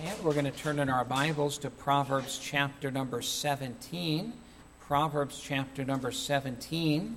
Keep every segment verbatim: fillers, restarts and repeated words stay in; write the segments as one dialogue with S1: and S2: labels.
S1: And we're going to turn in our Bibles to Proverbs chapter number seventeen. Proverbs chapter number seventeen.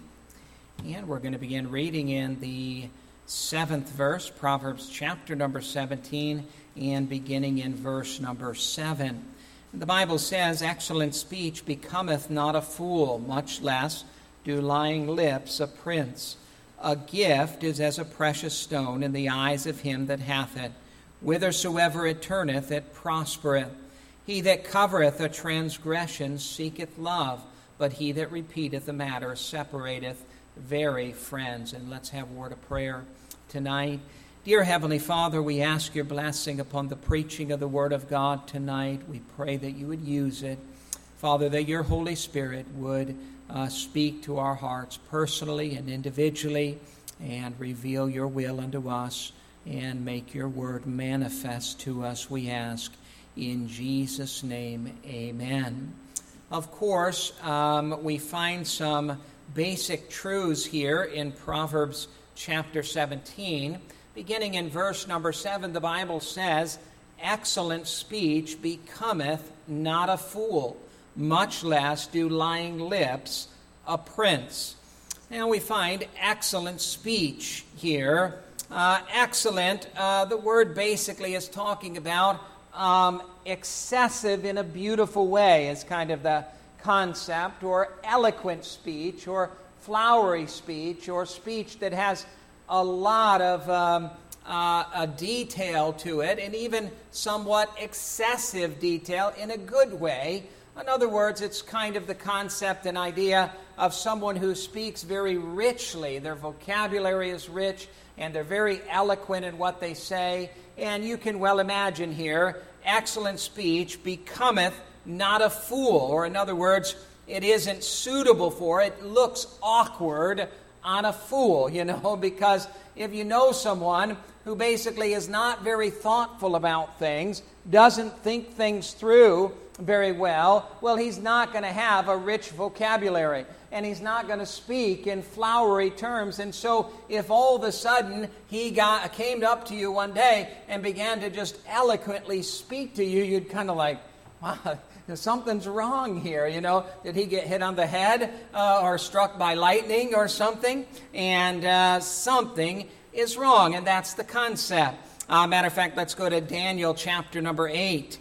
S1: And we're going to begin reading in the seventh verse, Proverbs chapter number seventeen, and beginning in verse number seven. The Bible says, "Excellent speech becometh not a fool, much less do lying lips a prince. A gift is as a precious stone in the eyes of him that hath it. Whithersoever it turneth, it prospereth. He that covereth a transgression seeketh love, but he that repeateth a matter separateth very friends." And let's have a word of prayer tonight. Dear Heavenly Father, we ask your blessing upon the preaching of the Word of God tonight. We pray that you would use it. Father, that your Holy Spirit would uh, speak to our hearts personally and individually and reveal your will unto us and make your word manifest to us, we ask. In Jesus' name, amen. Of course, um, we find some basic truths here in Proverbs chapter seventeen. Beginning in verse number seven, the Bible says, "Excellent speech becometh not a fool, much less do lying lips a prince." Now we find excellent speech here. Uh, excellent, uh, the word basically is talking about um, excessive in a beautiful way is kind of the concept, or eloquent speech, or flowery speech, or speech that has a lot of um, uh, a detail to it, and even somewhat excessive detail in a good way. In other words, it's kind of the concept and idea of someone who speaks very richly. Their vocabulary is rich, and they're very eloquent in what they say. And you can well imagine here, excellent speech becometh not a fool. Or in other words, it isn't suitable for, it looks awkward on a fool, you know, because if you know someone who basically is not very thoughtful about things, doesn't think things through very well, well, he's not going to have a rich vocabulary, and he's not going to speak in flowery terms. And so if all of a sudden he got came up to you one day and began to just eloquently speak to you, you'd kind of like, wow, something's wrong here, you know. Did he get hit on the head uh, or struck by lightning or something? And uh, something is wrong, and that's the concept. Uh, matter of fact, let's go to Daniel chapter number eight.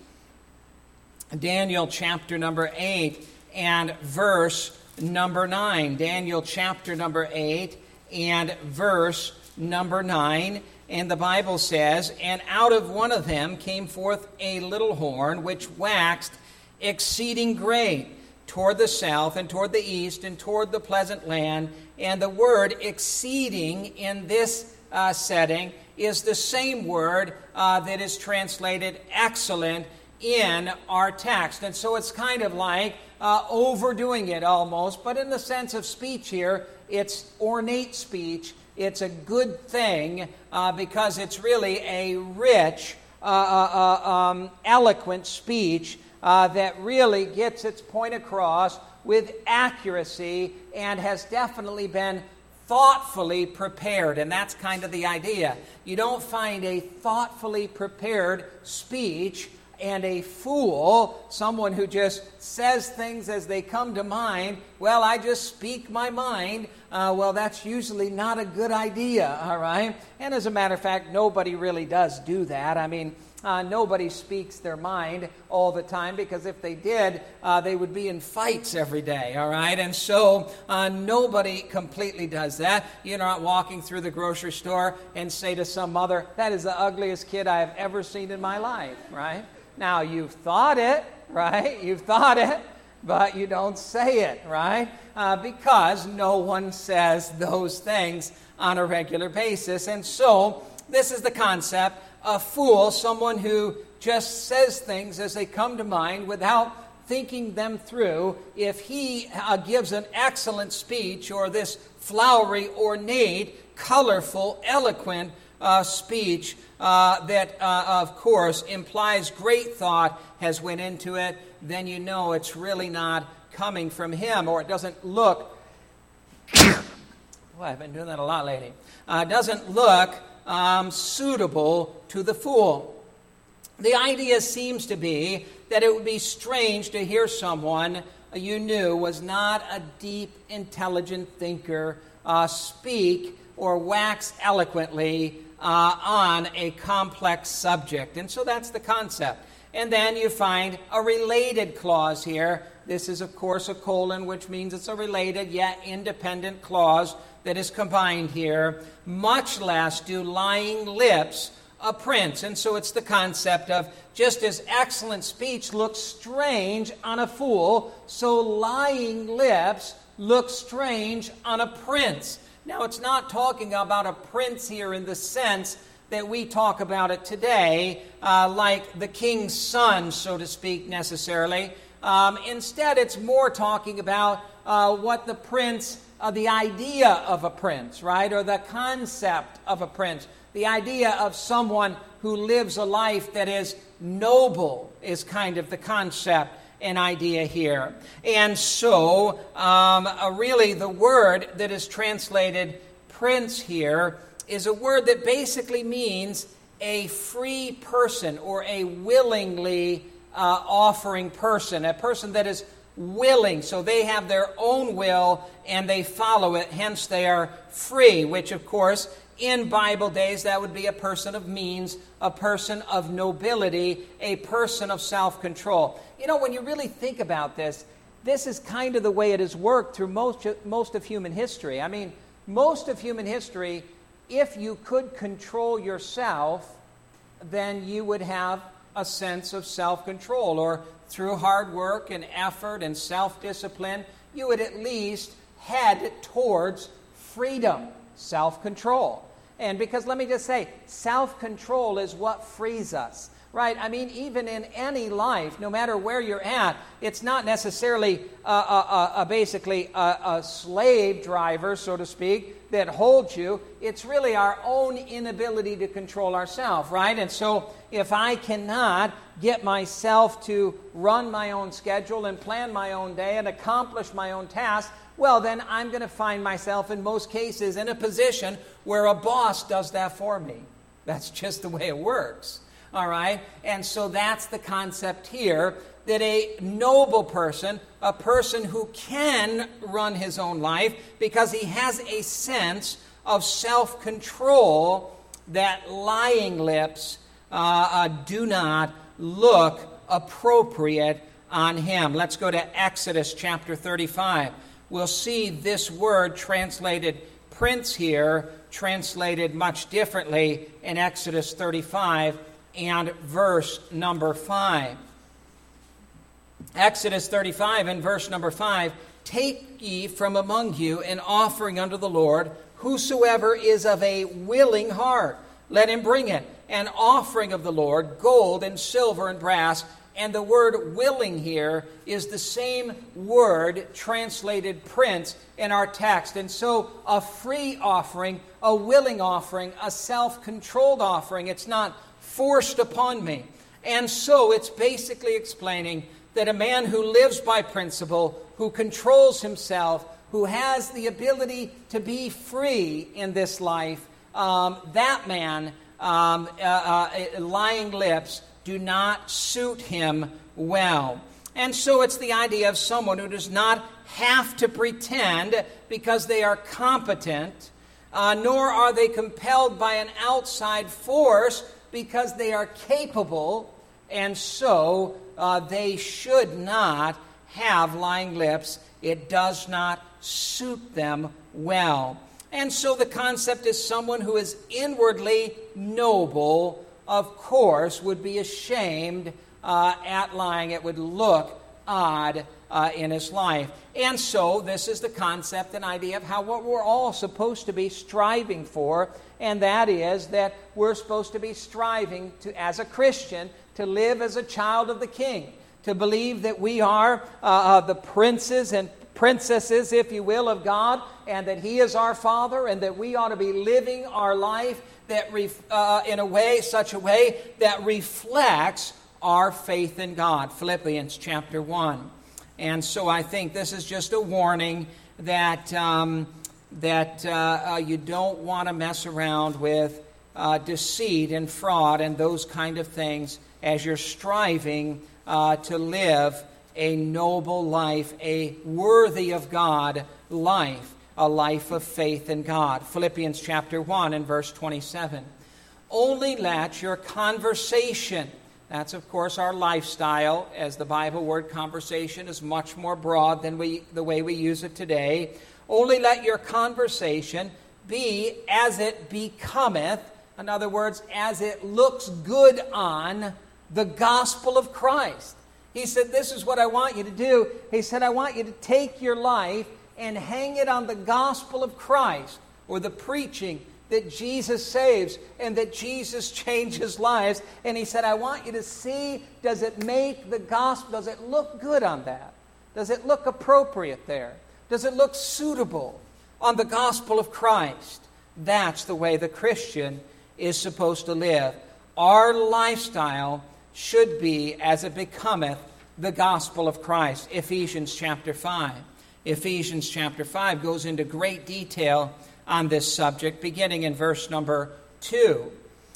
S1: Daniel chapter number eight and verse number nine. Daniel chapter number eight and verse number nine. And the Bible says, "And out of one of them came forth a little horn, which waxed exceeding great toward the south and toward the east and toward the pleasant land." And the word exceeding in this uh, setting is the same word uh, that is translated excellent in our text. And so it's kind of like uh, overdoing it almost, but in the sense of speech here, it's ornate speech. It's a good thing uh, because it's really a rich, uh, uh, uh, um, eloquent speech uh, that really gets its point across with accuracy and has definitely been thoughtfully prepared. And that's kind of the idea. You don't find a thoughtfully prepared speech and a fool, someone who just says things as they come to mind. Well, I just speak my mind. Uh, well, that's usually not a good idea, all right? And as a matter of fact, nobody really does do that. I mean, uh, nobody speaks their mind all the time, because if they did, uh, they would be in fights every day, all right? And so uh, nobody completely does that. You're not walking through the grocery store and say to some mother, "That is the ugliest kid I have ever seen in my life," right? Now, you've thought it, right? You've thought it, but you don't say it, right? Uh, because no one says those things on a regular basis. And so, this is the concept. A fool, someone who just says things as they come to mind without thinking them through. If he uh, gives an excellent speech, or this flowery, ornate, colorful, eloquent uh, speech, Uh, that, uh, of course, implies great thought has went into it, then you know it's really not coming from him, or it doesn't look, well, I've been doing that a lot lately, uh, doesn't look um, suitable to the fool. The idea seems to be that it would be strange to hear someone you knew was not a deep, intelligent thinker uh, speak or wax eloquently uh, on a complex subject. And so that's the concept. And then you find a related clause here. This is, of course, a colon, which means it's a related yet independent clause that is combined here. Much less do lying lips a prince. And so it's the concept of just as excellent speech looks strange on a fool, so lying lips look strange on a prince. Now, it's not talking about a prince here in the sense that we talk about it today, uh, like the king's son, so to speak, necessarily. Um, instead, it's more talking about uh, what the prince, uh, the idea of a prince, right, or the concept of a prince. The idea of someone who lives a life that is noble is kind of the concept and idea here. And so, um, uh, really, the word that is translated prince here is a word that basically means a free person or a willingly uh, offering person, a person that is willing. So they have their own will and they follow it, hence they are free, which, of course, in Bible days, that would be a person of means, a person of nobility, a person of self-control. You know, when you really think about this, this is kind of the way it has worked through most, most of human history. I mean, most of human history, if you could control yourself, then you would have a sense of self-control. Or through hard work and effort and self-discipline, you would at least head towards freedom. Self-control. And because let me just say, self-control is what frees us, right? I mean, even in any life, no matter where you're at, it's not necessarily a, a, a, basically a, a slave driver, so to speak, that holds you. It's really our own inability to control ourselves, right? And so if I cannot get myself to run my own schedule and plan my own day and accomplish my own tasks, well, then I'm going to find myself in most cases in a position where a boss does that for me. That's just the way it works. All right? And so that's the concept here, that a noble person, a person who can run his own life because he has a sense of self-control, that lying lips uh, uh, do not look appropriate on him. Let's go to Exodus chapter thirty-five. We'll see this word translated prince here, translated much differently in Exodus thirty-five and verse number five. Exodus thirty-five and verse number five, take ye from among you an offering unto the Lord, whosoever is of a willing heart, let him bring it, an offering of the Lord, gold and silver and brass. And the word willing here is the same word translated prince in our text. And so a free offering, a willing offering, a self-controlled offering. It's not forced upon me. And so it's basically explaining that a man who lives by principle, who controls himself, who has the ability to be free in this life, um, that man, um, uh, uh, lying lips, do not suit him well. And so it's the idea of someone who does not have to pretend because they are competent, uh, nor are they compelled by an outside force because they are capable, and so uh, they should not have lying lips. It does not suit them well. And so the concept is someone who is inwardly noble, of course, would be ashamed uh, at lying. It would look odd uh, in his life. And so this is the concept and idea of how what we're all supposed to be striving for, and that is that we're supposed to be striving to, as a Christian, to live as a child of the King, to believe that we are uh, uh, the princes and princesses, if you will, of God, and that He is our Father, and that we ought to be living our life that ref, uh, in a way, such a way that reflects our faith in God. Philippians chapter one. And so I think this is just a warning that um, that uh, uh, you don't want to mess around with uh, deceit and fraud and those kind of things, as you're striving uh, to live a noble life, a worthy of God life, a life of faith in God. Philippians chapter one and verse twenty-seven. Only let your conversation, that's of course our lifestyle, as the Bible word conversation is much more broad than we the way we use it today. Only let your conversation be as it becometh, in other words, as it looks good on the gospel of Christ. He said, this is what I want you to do. He said, I want you to take your life and hang it on the gospel of Christ, or the preaching that Jesus saves and that Jesus changes lives. And he said, I want you to see, does it make the gospel, does it look good on that? Does it look appropriate there? Does it look suitable on the gospel of Christ? That's the way the Christian is supposed to live. Our lifestyle should be as it becometh the gospel of Christ. Ephesians chapter five. Ephesians chapter five goes into great detail on this subject, beginning in verse number two.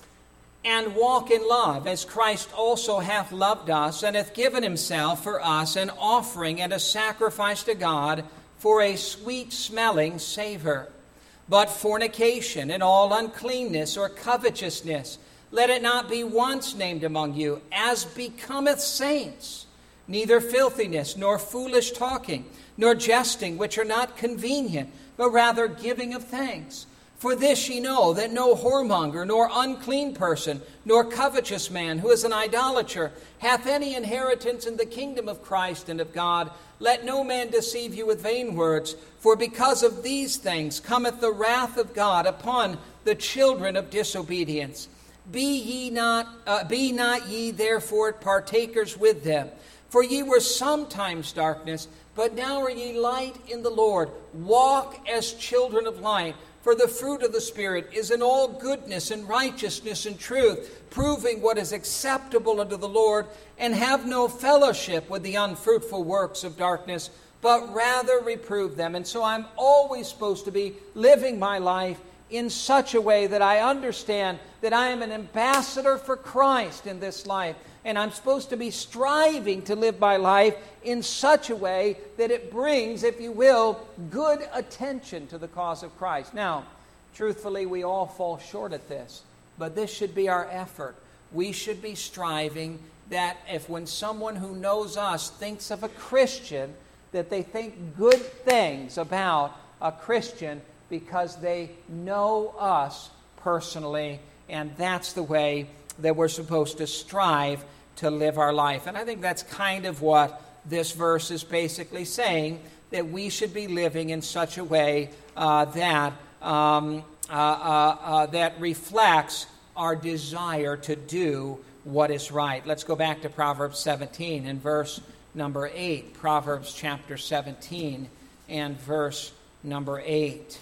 S1: And walk in love, as Christ also hath loved us, and hath given himself for us an offering and a sacrifice to God for a sweet-smelling savor. But fornication and all uncleanness or covetousness, let it not be once named among you, as becometh saints, neither filthiness, nor foolish talking, nor jesting, which are not convenient, but rather giving of thanks. For this ye know, that no whoremonger, nor unclean person, nor covetous man, who is an idolater, hath any inheritance in the kingdom of Christ and of God. Let no man deceive you with vain words, for because of these things cometh the wrath of God upon the children of disobedience. Be ye not, uh, be not ye therefore partakers with them. For ye were sometimes darkness, but now are ye light in the Lord. Walk as children of light. For the fruit of the Spirit is in all goodness and righteousness and truth, proving what is acceptable unto the Lord, and have no fellowship with the unfruitful works of darkness, but rather reprove them. And so I'm always supposed to be living my life in such a way that I understand that I am an ambassador for Christ in this life. And I'm supposed to be striving to live my life in such a way that it brings, if you will, good attention to the cause of Christ. Now, truthfully, we all fall short at this, but this should be our effort. We should be striving that if when someone who knows us thinks of a Christian, that they think good things about a Christian because they know us personally, and that's the way that we're supposed to strive to live our life. And I think that's kind of what this verse is basically saying, that we should be living in such a way uh, that um, uh, uh, uh, that reflects our desire to do what is right. Let's go back to Proverbs seventeen and verse number eight. Proverbs chapter seventeen and verse number eight.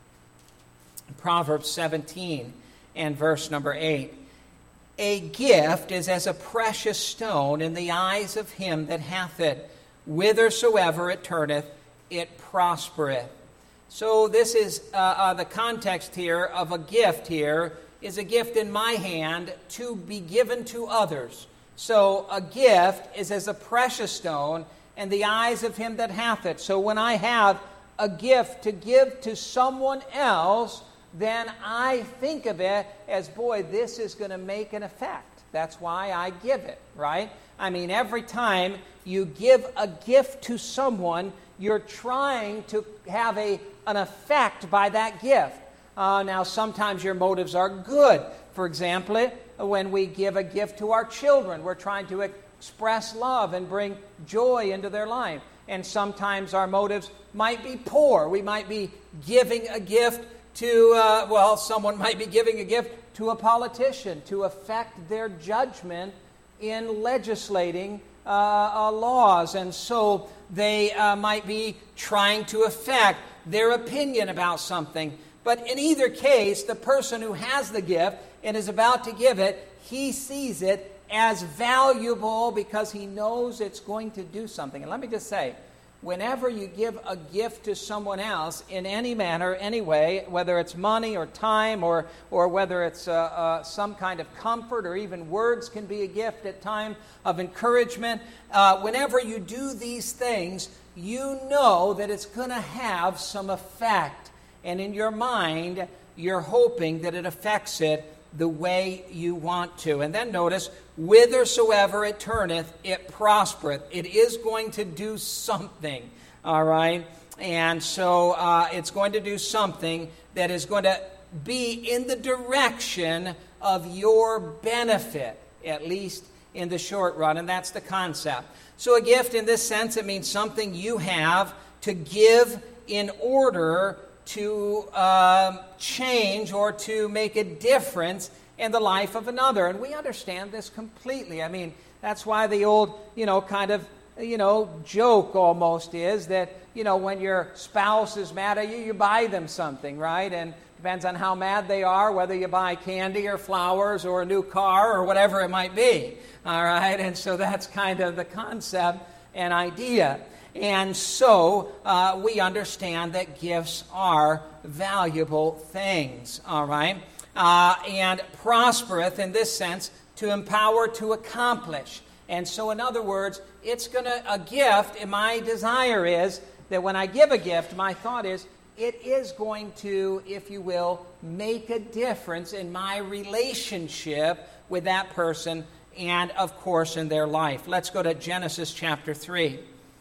S1: Proverbs seventeen and verse number eight. A gift is as a precious stone in the eyes of him that hath it. Whithersoever it turneth, it prospereth. So this is uh, uh, the context here of a gift here is a gift in my hand to be given to others. So a gift is as a precious stone in the eyes of him that hath it. So when I have a gift to give to someone else, then I think of it as, boy, this is going to make an effect. That's why I give it, right? I mean, every time you give a gift to someone, you're trying to have a an effect by that gift. Uh, now, sometimes your motives are good. For example, when we give a gift to our children, we're trying to express love and bring joy into their life. And sometimes our motives might be poor. We might be giving a gift to, uh, well, someone might be giving a gift to a politician to affect their judgment in legislating uh, uh, laws. And so they uh, might be trying to affect their opinion about something. But in either case, the person who has the gift and is about to give it, he sees it as valuable because he knows it's going to do something. And let me just say, whenever you give a gift to someone else in any manner, any way, whether it's money or time or, or whether it's uh, uh, some kind of comfort or even words can be a gift at time of encouragement, uh, whenever you do these things, you know that it's going to have some effect. And in your mind, you're hoping that it affects it the way you want to. And then notice, whithersoever it turneth, it prospereth. It is going to do something, all right? And so uh, it's going to do something that is going to be in the direction of your benefit, at least in the short run, and that's the concept. So a gift in this sense, it means something you have to give in order to uh, change or to make a difference in the life of another. And we understand this completely. I mean, that's why the old, you know, kind of, you know, joke almost is that, you know, when your spouse is mad at you, you buy them something, right? And depends on how mad they are, whether you buy candy or flowers or a new car or whatever it might be, all right? And so that's kind of the concept and idea. And so uh, we understand that gifts are valuable things, all right? Uh, and prospereth in this sense to empower to accomplish. And so in other words, it's going to, a gift, and my desire is that when I give a gift, my thought is, it is going to, if you will, make a difference in my relationship with that person and, of course, in their life. Let's go to Genesis chapter three.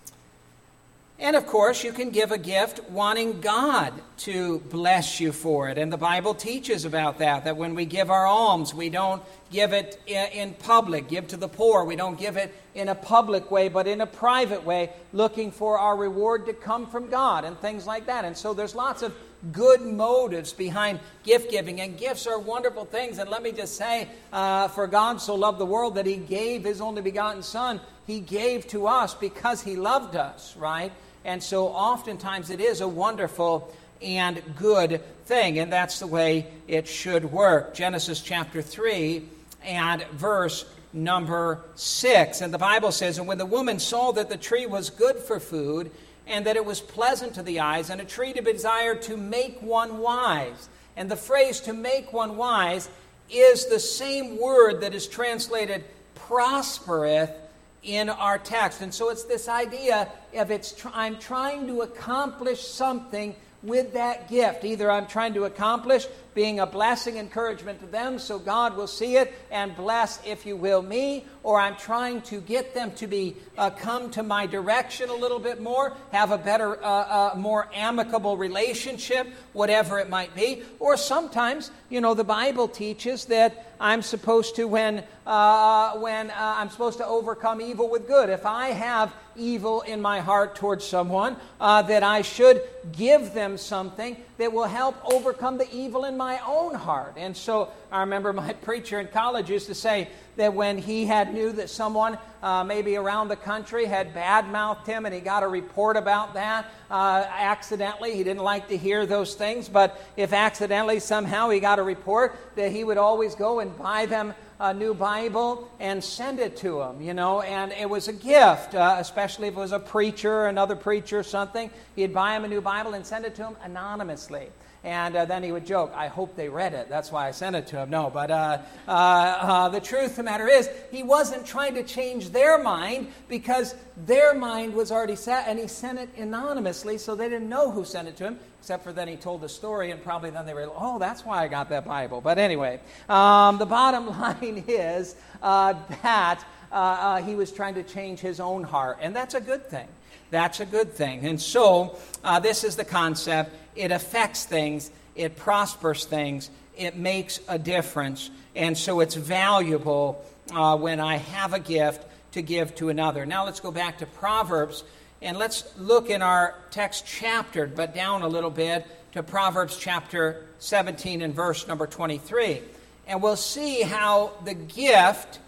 S1: And, of course, you can give a gift wanting God to bless you for it. And the Bible teaches about that, that when we give our alms, we don't give it in public, give to the poor. We don't give it in a public way, but in a private way, looking for our reward to come from God and things like that. And so there's lots of good motives behind gift giving, and gifts are wonderful things. And let me just say, uh, for God so loved the world that He gave His only begotten Son. He gave to us because He loved us, right? And so oftentimes it is a wonderful and good thing, and that's the way it should work. Genesis chapter three and verse number six. And the Bible says, and when the woman saw that the tree was good for food, and that it was pleasant to the eyes, and a tree to be desired to make one wise. And the phrase to make one wise is the same word that is translated prospereth in our text. And so it's this idea of it's tr- I'm trying to accomplish something with that gift. Either I'm trying to accomplish being a blessing, encouragement to them so God will see it and bless, if you will, me, or I'm trying to get them to be uh, come to my direction a little bit more, have a better, uh, uh, more amicable relationship, whatever it might be. Or sometimes, you know, the Bible teaches that I'm supposed to, when uh, when uh, I'm supposed to overcome evil with good. If I have evil in my heart towards someone, uh, that I should give them something that will help overcome the evil in my own heart. And so I remember my preacher in college used to say that when he had knew that someone uh, maybe around the country had bad-mouthed him and he got a report about that uh, accidentally, he didn't like to hear those things, but if accidentally somehow he got a report, that he would always go and buy them a new Bible and send it to them, you know, and it was a gift, uh, especially if it was a preacher, another preacher or something. He'd buy him a new Bible and send it to him anonymously. And uh, then he would joke, I hope they read it. That's why I sent it to him. No, but uh, uh, uh, the truth of the matter is, he wasn't trying to change their mind because their mind was already set, and he sent it anonymously, so they didn't know who sent it to him, except for then he told the story, and probably then they were, oh, that's why I got that Bible. But anyway, um, the bottom line is uh, that uh, uh, he was trying to change his own heart, and that's a good thing. That's a good thing. And so uh, this is the concept. It affects things. It prospers things. It makes a difference. And so it's valuable uh, when I have a gift to give to another. Now let's go back to Proverbs, and let's look in our text chapter, but down a little bit to Proverbs chapter seventeen and verse number twenty-three. And we'll see how the gift,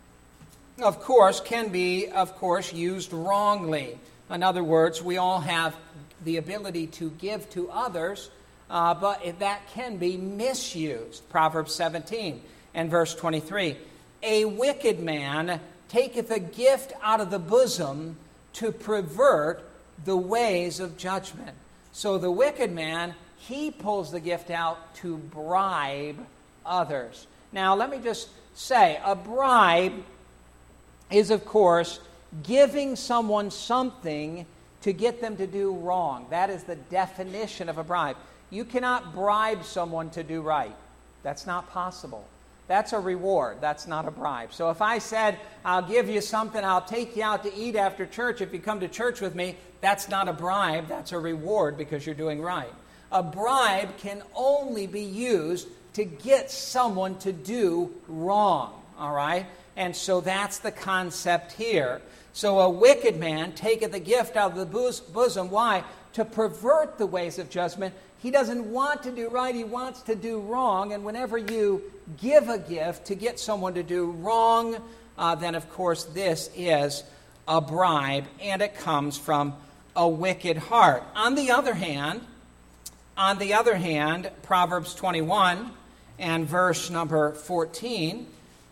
S1: of course, can be, of course, used wrongly. In other words, we all have the ability to give to others, uh, but that can be misused. Proverbs seventeen and verse twenty-three. A wicked man taketh a gift out of the bosom to pervert the ways of judgment. So the wicked man, he pulls the gift out to bribe others. Now, let me just say, a bribe is, of course, giving someone something to get them to do wrong. That is the definition of a bribe. You cannot bribe someone to do right. That's not possible. That's a reward. That's not a bribe. So if I said, I'll give you something, I'll take you out to eat after church if you come to church with me, that's not a bribe. That's a reward because you're doing right. A bribe can only be used to get someone to do wrong. All right? And so that's the concept here. So a wicked man taketh the gift out of the bosom. Why? To pervert the ways of judgment. He doesn't want to do right. He wants to do wrong. And whenever you give a gift to get someone to do wrong, uh, then of course this is a bribe, and it comes from a wicked heart. On the other hand, on the other hand, Proverbs twenty-one and verse number fourteen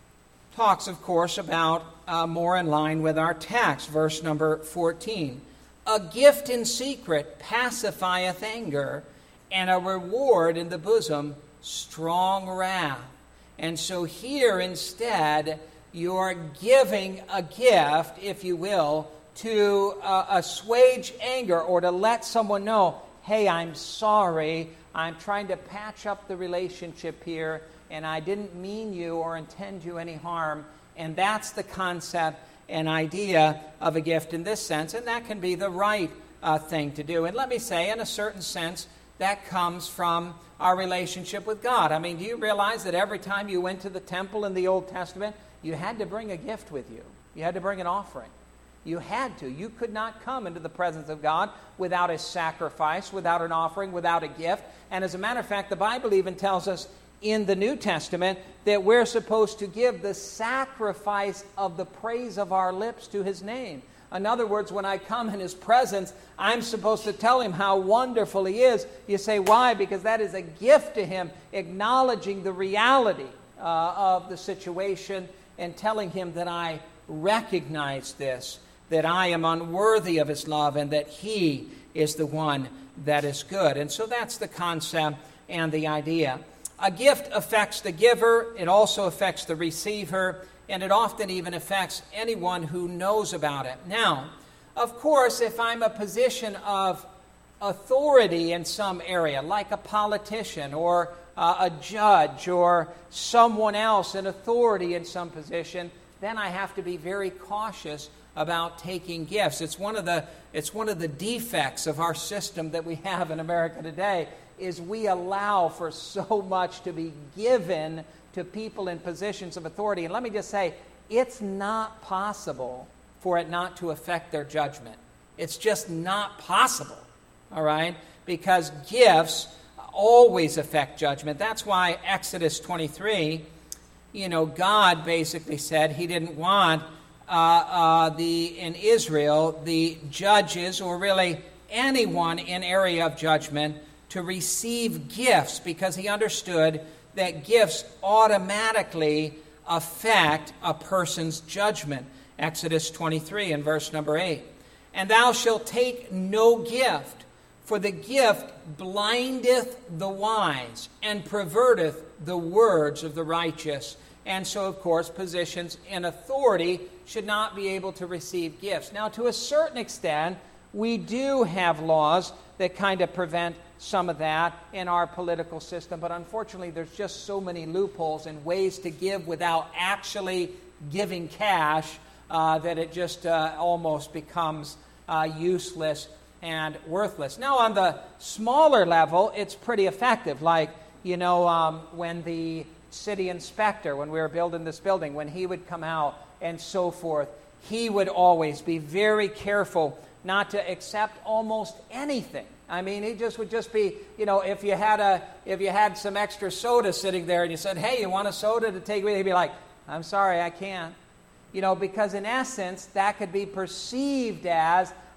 S1: talks, of course, about uh, more in line with our text. Verse number fourteen. A gift in secret pacifieth anger, and a reward in the bosom strong wrath. And so here instead, you're giving a gift, if you will, to uh, assuage anger or to let someone know, hey, I'm sorry, I'm trying to patch up the relationship here, and I didn't mean you or intend you any harm. And that's the concept and idea of a gift in this sense, and that can be the right uh, thing to do. And let me say, in a certain sense, that comes from our relationship with God. I mean, do you realize that every time you went to the temple in the Old Testament, you had to bring a gift with you? You had to bring an offering. You had to. You could not come into the presence of God without a sacrifice, without an offering, without a gift. And as a matter of fact, the Bible even tells us in the New Testament that we're supposed to give the sacrifice of the praise of our lips to His name. In other words, when I come in His presence, I'm supposed to tell Him how wonderful He is. You say, why? Because that is a gift to Him, acknowledging the reality uh, of the situation and telling Him that I recognize this, that I am unworthy of His love and that He is the one that is good. And so that's the concept and the idea. A gift affects the giver, it also affects the receiver, and it often even affects anyone who knows about it. Now, of course, if I'm a position of authority in some area, like a politician or uh, a judge or someone else in authority in some position, then I have to be very cautious about taking gifts. It's one of the it's one of the defects of our system that we have in America today, is we allow for so much to be given to people in positions of authority. And let me just say, it's not possible for it not to affect their judgment. It's just not possible, all right? Because gifts always affect judgment. That's why Exodus twenty-three, you know, God basically said He didn't want uh, uh, the in Israel, the judges, or really anyone in area of judgment, to receive gifts, because He understood that gifts automatically affect a person's judgment. Exodus twenty-three and verse number eight. And thou shalt take no gift, for the gift blindeth the wise and perverteth the words of the righteous. And so, of course, positions in authority should not be able to receive gifts. Now, to a certain extent, we do have laws that kind of prevent some of that in our political system, but unfortunately there's just so many loopholes and ways to give without actually giving cash uh, that it just uh, almost becomes uh, useless and worthless. Now, on the smaller level, it's pretty effective. Like, you know, um, when the city inspector, when we were building this building, when he would come out and so forth, he would always be very careful not to accept almost anything. I mean, he just would just be, you know, if you had a if you had some extra soda sitting there and you said, hey, you want a soda to take with you? He'd be like, I'm sorry, I can't. You know, because in essence, that could be perceived as,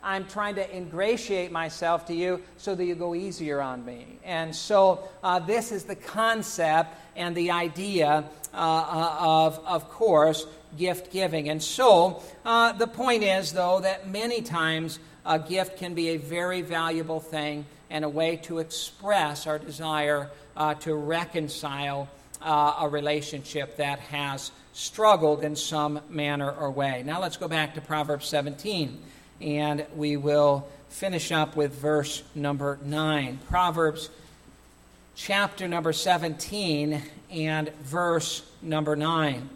S1: I'm trying to ingratiate myself to you so that you go easier on me. And so uh, this is the concept and the idea uh, uh, of, of course, gift giving. And so uh, the point is, though, that many times a gift can be a very valuable thing and a way to express our desire uh, to reconcile uh, a relationship that has struggled in some manner or way. Now let's go back to Proverbs seventeen, and we will finish up with verse number nine. Proverbs chapter number seventeen and verse number nine.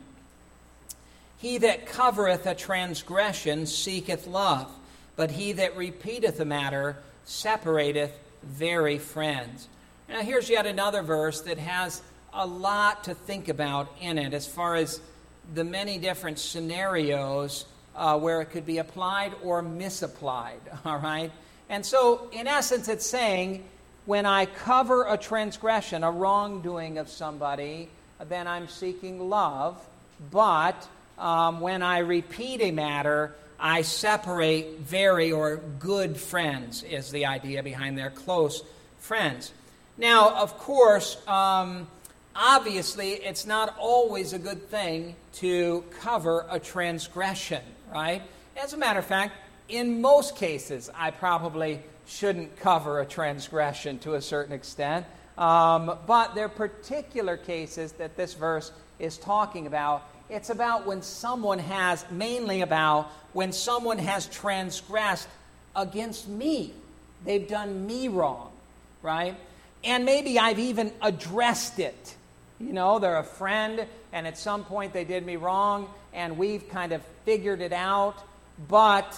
S1: He that covereth a transgression seeketh love, but he that repeateth a matter separateth very friends. Now here's yet another verse that has a lot to think about in it as far as the many different scenarios uh, where it could be applied or misapplied, all right? And so, in essence, it's saying, when I cover a transgression, a wrongdoing of somebody, then I'm seeking love, but um, when I repeat a matter, I separate very or good friends, is the idea behind their close friends. Now, of course, um, obviously, it's not always a good thing to cover a transgression, right? As a matter of fact, in most cases, I probably shouldn't cover a transgression to a certain extent. Um, but there are particular cases that this verse is talking about. It's about when someone has, mainly about when someone has transgressed against me. They've done me wrong, right? And maybe I've even addressed it. You know, they're a friend, and at some point they did me wrong, and we've kind of figured it out, but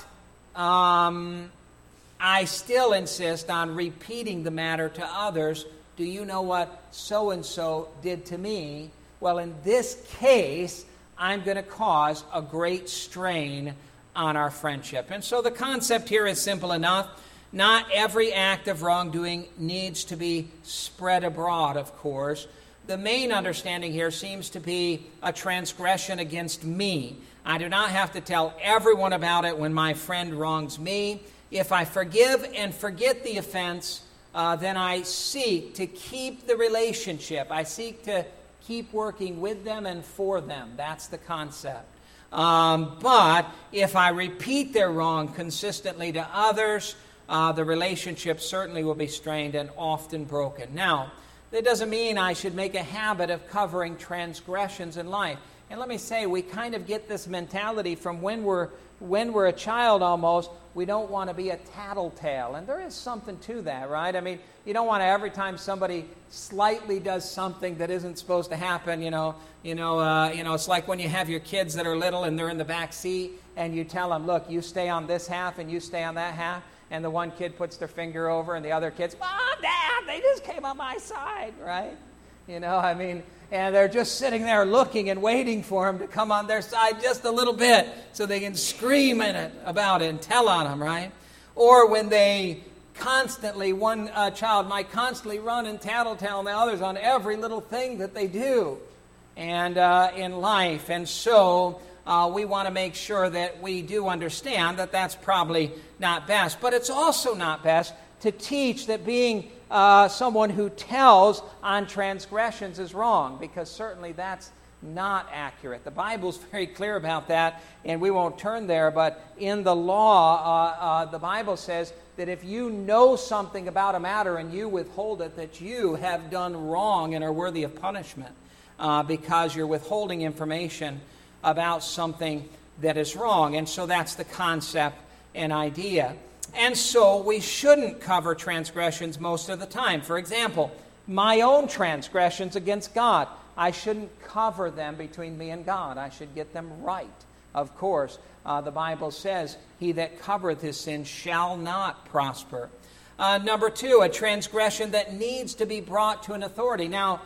S1: um, I still insist on repeating the matter to others. Do you know what so-and-so did to me? Well, in this case, I'm going to cause a great strain on our friendship. And so the concept here is simple enough. Not every act of wrongdoing needs to be spread abroad, of course. The main understanding here seems to be a transgression against me. I do not have to tell everyone about it when my friend wrongs me. If I forgive and forget the offense, uh, then I seek to keep the relationship. I seek to keep working with them and for them. That's the concept. Um, but if I repeat their wrong consistently to others, uh, the relationship certainly will be strained and often broken. Now, that doesn't mean I should make a habit of covering transgressions in life. And let me say, we kind of get this mentality from when we're when we're a child almost. We don't want to be a tattletale. And there is something to that, right? I mean, you don't want to, every time somebody slightly does something that isn't supposed to happen, you know, you know, uh, you know, it's like when you have your kids that are little and they're in the back seat and you tell them, look, you stay on this half and you stay on that half. And the one kid puts their finger over, and the other kid's, Mom, Dad, they just came on my side, right? You know, I mean, and they're just sitting there looking and waiting for him to come on their side just a little bit so they can scream in it about it and tell on him, right? Or when they constantly, one uh, child might constantly run and tattletale on the others on every little thing that they do and uh, in life. And so uh, we want to make sure that we do understand that that's probably not best. But it's also not best to teach that being uh, someone who tells on transgressions is wrong, because certainly that's not accurate. The Bible's very clear about that, and we won't turn there, but in the law, uh, uh, the Bible says that if you know something about a matter and you withhold it, that you have done wrong and are worthy of punishment uh, because you're withholding information about something that is wrong. And so that's the concept and idea. And so we shouldn't cover transgressions most of the time. For example, my own transgressions against God, I shouldn't cover them between me and God. I should get them right. Of course, uh, the Bible says, he that covereth his sin shall not prosper. Uh, number two, a transgression that needs to be brought to an authority. Now,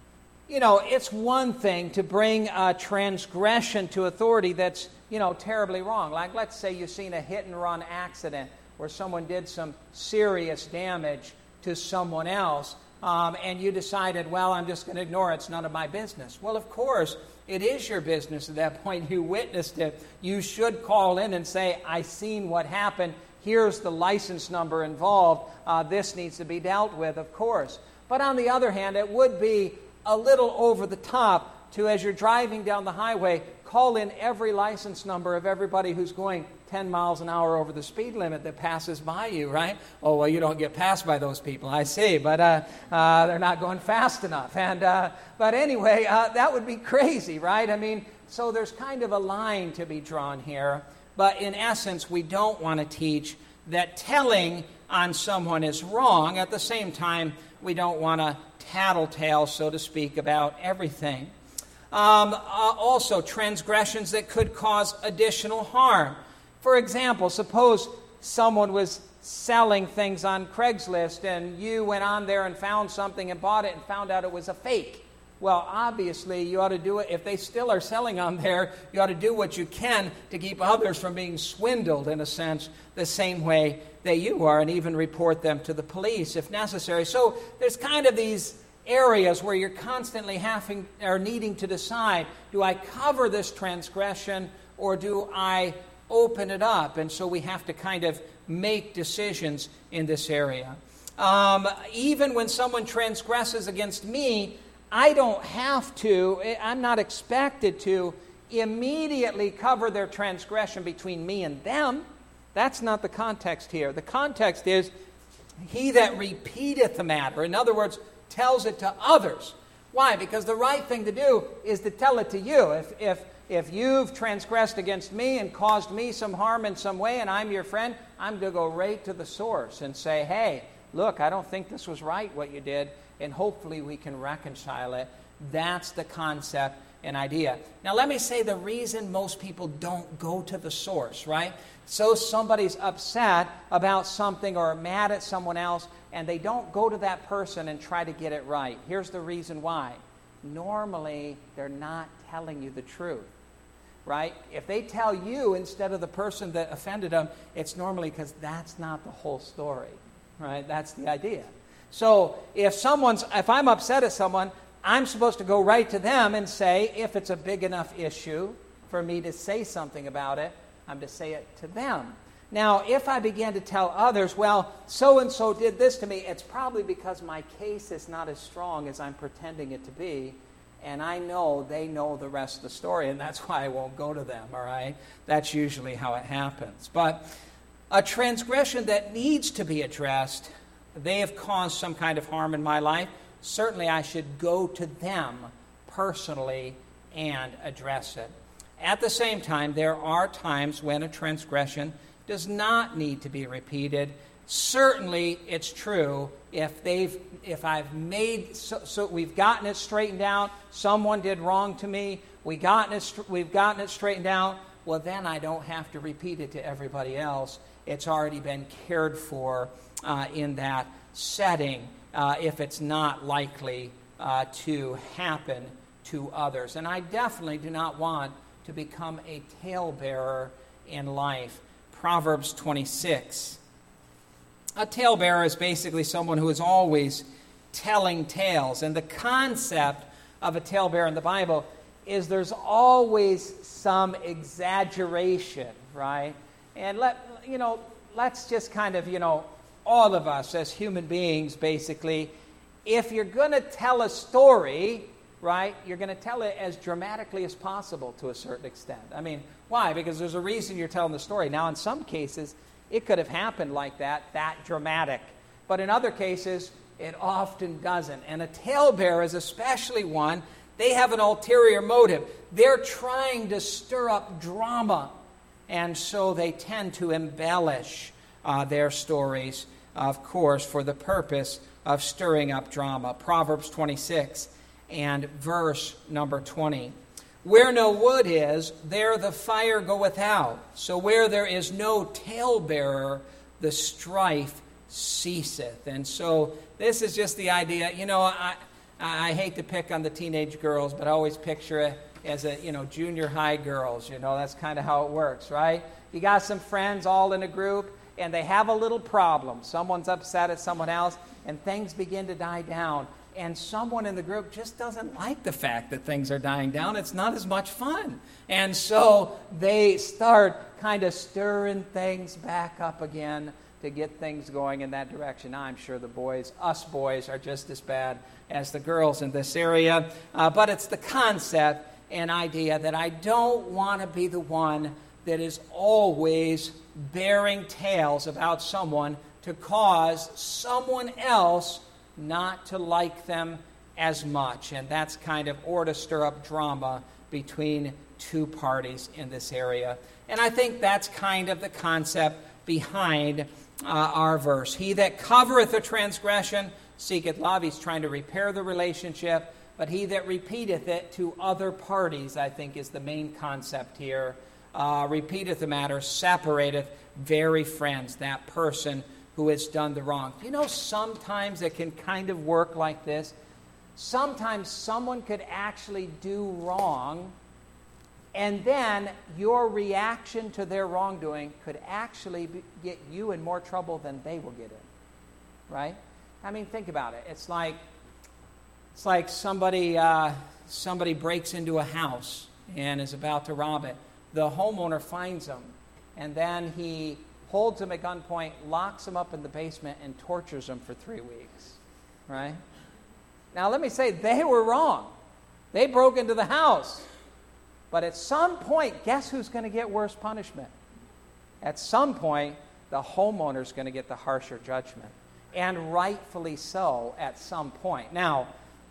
S1: you know, it's one thing to bring a transgression to authority that's, you know, terribly wrong. Like, let's say you've seen a hit-and-run accident where someone did some serious damage to someone else, um, and you decided, well, I'm just going to ignore it. It's none of my business. Well, of course, it is your business at that point. You witnessed it. You should call in and say, I seen what happened. here's the license number involved, uh, this needs to be dealt with, of course. But on the other hand, it would be a little over the top to, as you're driving down the highway, call in every license number of everybody who's going ten miles an hour over the speed limit that passes by you, right? Oh, well, you don't get passed by those people, I see, but uh, uh, they're not going fast enough. And uh, But anyway, uh, that would be crazy, right? I mean, so there's kind of a line to be drawn here. But in essence, we don't want to teach that telling on someone is wrong. At the same time, we don't want to tattletale, so to speak, about everything. Um, uh, also, transgressions that could cause additional harm. For example, suppose someone was selling things on Craigslist and you went on there and found something and bought it and found out it was a fake. Well, obviously, you ought to do it. If they still are selling on there, you ought to do what you can to keep others from being swindled, in a sense, the same way that you are, and even report them to the police if necessary. So there's kind of these areas where you're constantly having or needing to decide, do I cover this transgression or do I open it up? And so we have to kind of make decisions in this area. Um, even when someone transgresses against me, I don't have to, I'm not expected to immediately cover their transgression between me and them. That's not the context here. The context is, he that repeateth the matter, in other words, tells it to others. Why? Because the right thing to do is to tell it to you. If, if, if you've transgressed against me and caused me some harm in some way and I'm your friend, I'm to go right to the source and say, hey, look, I don't think this was right what you did, and hopefully we can reconcile it. That's the concept and idea. Now let me say the reason most people don't go to the source, right? So somebody's upset about something or mad at someone else, and they don't go to that person and try to get it right. Here's the reason why. Normally, they're not telling you the truth, right? If they tell you instead of the person that offended them, it's normally because that's not the whole story, right? That's the idea. So if someone's, if I'm upset at someone, I'm supposed to go right to them and say, if it's a big enough issue for me to say something about it, I'm to say it to them. Now, if I begin to tell others, well, so-and-so did this to me, it's probably because my case is not as strong as I'm pretending it to be, and I know they know the rest of the story, and that's why I won't go to them, all right? That's usually how it happens. But a transgression that needs to be addressed, they have caused some kind of harm in my life, certainly I should go to them personally and address it. At the same time, there are times when a transgression does not need to be repeated. Certainly, it's true if they've, if I've made, so, so we've gotten it straightened out. Someone did wrong to me. We gotten it, we've gotten it straightened out. Well, then I don't have to repeat it to everybody else. It's already been cared for uh, in that setting. Uh, if it's not likely uh, to happen to others, and I definitely do not want to become a talebearer in life. Proverbs twenty-six. A talebearer is basically someone who is always telling tales. And the concept of a talebearer in the Bible is there's always some exaggeration, right? And let you know, let's just kind of, you know, all of us as human beings, basically, if you're going to tell a story, right, you're going to tell it as dramatically as possible to a certain extent. I mean, why? Because there's a reason you're telling the story. Now, in some cases, it could have happened like that, that dramatic. But in other cases, it often doesn't. And a talebearer is especially one, they have an ulterior motive. They're trying to stir up drama. And so they tend to embellish uh, their stories, of course, for the purpose of stirring up drama. Proverbs twenty-six and verse number twenty. Where no wood is, there the fire goeth out. So where there is no talebearer, the strife ceaseth. And so this is just the idea. You know, I I hate to pick on the teenage girls, but I always picture it as a, you know, junior high girls. You know, that's kind of how it works, right? You got some friends all in a group, and they have a little problem. Someone's upset at someone else, and things begin to die down. and someone in the group just doesn't like the fact that things are dying down. It's not as much fun. And so they start kind of stirring things back up again to get things going in that direction. Now, I'm sure the boys, us boys, are just as bad as the girls in this area. Uh, but it's the concept and idea that I don't want to be the one that is always bearing tales about someone to cause someone else not to like them as much. And that's kind of, or to stir up drama between two parties in this area. And I think that's kind of the concept behind uh, our verse. He that covereth a transgression seeketh love. He's trying to repair the relationship. But he that repeateth it to other parties, I think, is the main concept here. Uh, repeateth the matter, separateth very friends, that person who has done the wrong. You know, sometimes it can kind of work like this. Sometimes someone could actually do wrong, and then your reaction to their wrongdoing could actually be, get you in more trouble than they will get in. Right? I mean, think about it. It's like it's like somebody uh, somebody breaks into a house and is about to rob it. The homeowner finds them, and then he holds him at gunpoint, locks him up in the basement, and tortures him for three weeks. Right? Now, let me say, they were wrong. They broke into the house. But at some point, guess who's going to get worse punishment? At some point, the homeowner's going to get the harsher judgment. And rightfully so at some point. Now,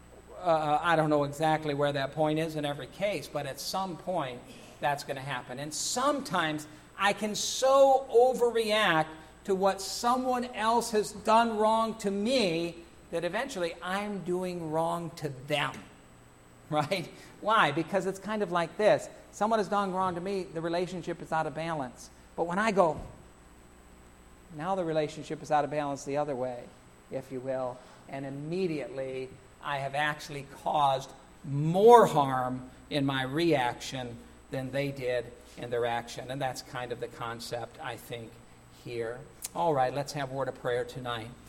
S1: uh, I don't know exactly where that point is in every case, but at some point, that's going to happen. And sometimes I can so overreact to what someone else has done wrong to me that eventually I'm doing wrong to them. Right? Why? Because it's kind of like this. Someone has done wrong to me, the relationship is out of balance. But when I go, now the relationship is out of balance the other way, if you will, and immediately I have actually caused more harm in my reaction than they did in their action. And that's kind of the concept, I think, here. All right, let's have a word of prayer tonight.